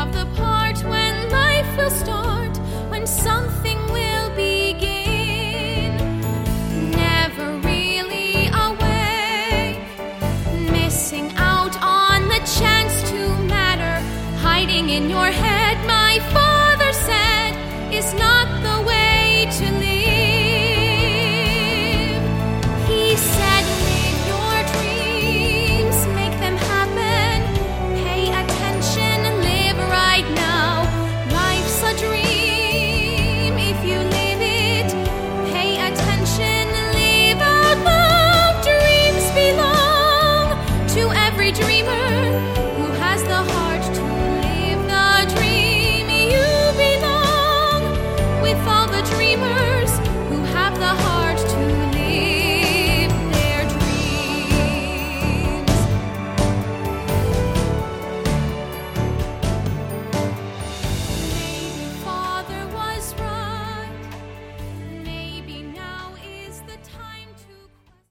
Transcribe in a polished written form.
of the part when life will start, when something will begin. Never really awake, missing out on the chance to matter. Hiding in your head, my father said, is not the way to live.